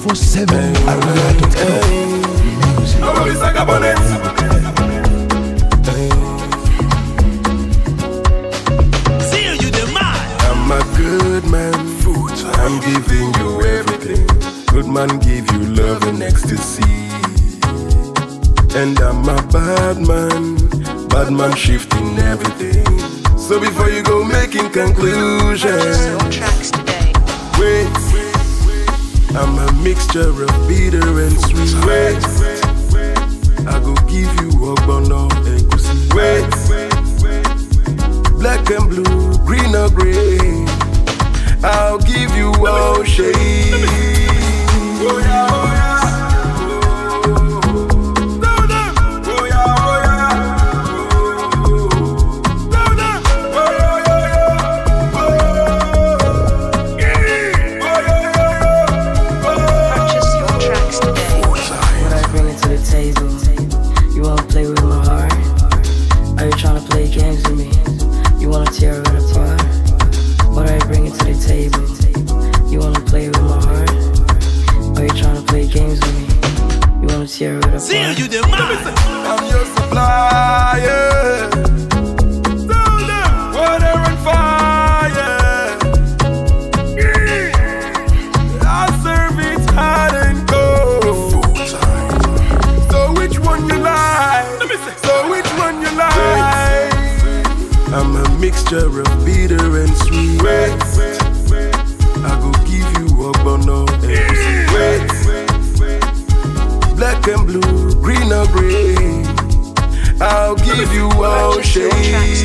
247 Aria.com. Music. I'm a good man, I'm giving you everything. Good man give you love and ecstasy. And I'm a bad man shifting everything. So before you go making conclusions, wait, I'm a mixture of bitter and sweet. Wait, I go give you ogbono egusi. Wait, black and blue, green or gray, I'll give you all shades. Oh yeah, oh yeah. I'm your supplier. Water and fire. I serve it hot and cold. So which one you like? So which one you like? I'm a mixture of bitter and sweet. I go give you ogbono and wait. Black and blue, green or gray, I'll give you all shades.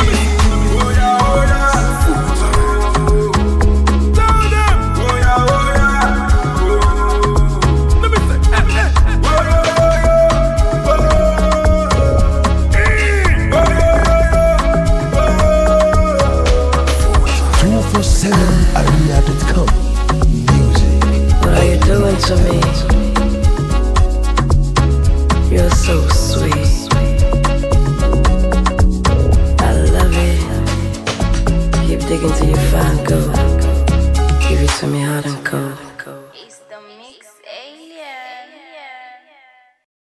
Aria.com. Music. What are you doing to me? You're so sweet. I love it. Keep digging till you find gold. Give it to me hot and cold.